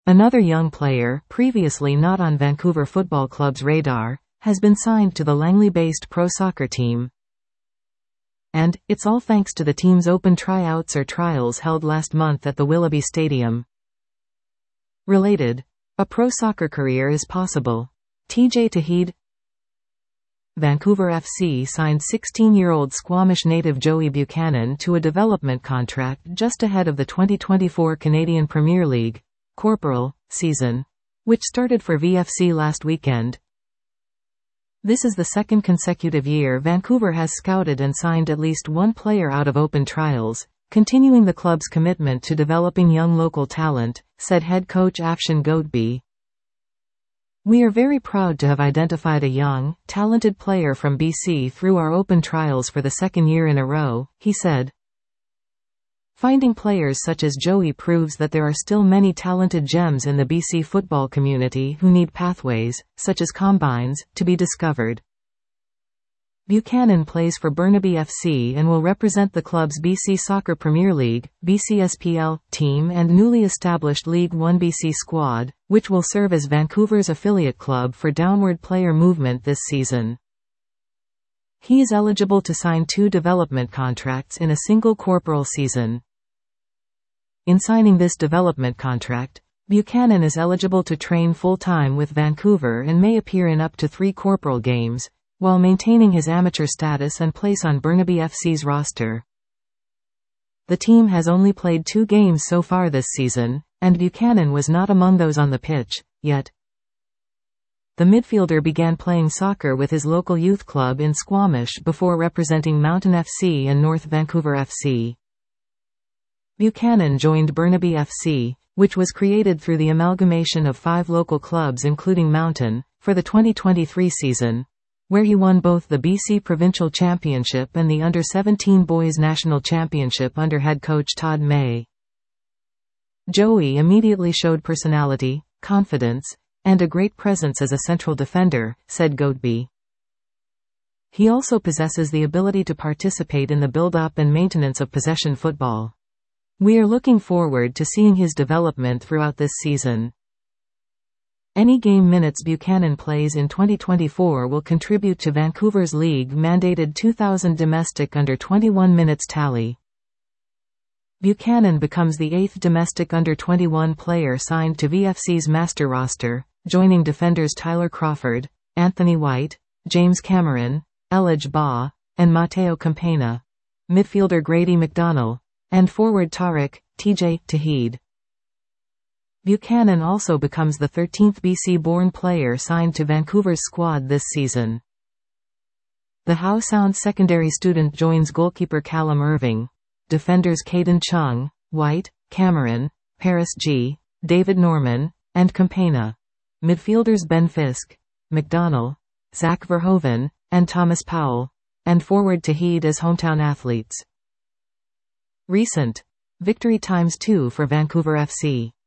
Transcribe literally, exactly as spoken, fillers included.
Another young player, previously not on Vancouver Football Club's radar, has been signed to the Langley-based pro soccer team. And, it's all thanks to the team's open tryouts or trials held last month at the Willoughby Stadium. Related. A pro soccer career is possible. T J Tauheed. Vancouver F C signed sixteen-year-old Squamish native Joey Buchanan to a development contract just ahead of the twenty twenty-four Canadian Premier League Corporal season, which started for V F C last weekend. This is the second consecutive year Vancouver has scouted and signed at least one player out of open trials, continuing the club's commitment to developing young local talent, said head coach Afshan Godbey. We are very proud to have identified a young, talented player from B C through our open trials for the second year in a row, he said. Finding players such as Joey proves that there are still many talented gems in the B C football community who need pathways, such as combines, to be discovered. Buchanan plays for Burnaby F C and will represent the club's B C Soccer Premier League, B C S P L, team and newly established League One B C squad, which will serve as Vancouver's affiliate club for downward player movement this season. He is eligible to sign two development contracts in a single corporal season. In signing this development contract, Buchanan is eligible to train full-time with Vancouver and may appear in up to three corporal games, while maintaining his amateur status and place on Burnaby F C's roster. The team has only played two games so far this season, and Buchanan was not among those on the pitch, yet. The midfielder began playing soccer with his local youth club in Squamish before representing Mountain F C and North Vancouver F C. Buchanan joined Burnaby F C, which was created through the amalgamation of five local clubs including Mountain, for the twenty twenty-three season, where he won both the B C Provincial Championship and the under seventeen Boys National Championship under head coach Todd May. Joey immediately showed personality, confidence, and a great presence as a central defender, said Godbey. He also possesses the ability to participate in the build-up and maintenance of possession football. We are looking forward to seeing his development throughout this season. Any game minutes Buchanan plays in twenty twenty-four will contribute to Vancouver's league-mandated two thousand domestic under twenty-one minutes tally. Buchanan becomes the eighth domestic under twenty-one player signed to V F C's master roster, joining defenders Tyler Crawford, Anthony White, James Cameron, Elijah Baugh, and Mateo Campana, midfielder Grady McDonnell, and forward Tariq, T J Tauheed. Buchanan also becomes the thirteenth B C-born player signed to Vancouver's squad this season. The Howe Sound secondary student joins goalkeeper Callum Irving, defenders Caden Chung, White, Cameron, Paris G, David Norman, and Campana, midfielders Ben Fisk, McDonnell, Zach Verhoeven, and Thomas Powell, and forward Tauheed as hometown athletes. Recent victory times two for Vancouver F C.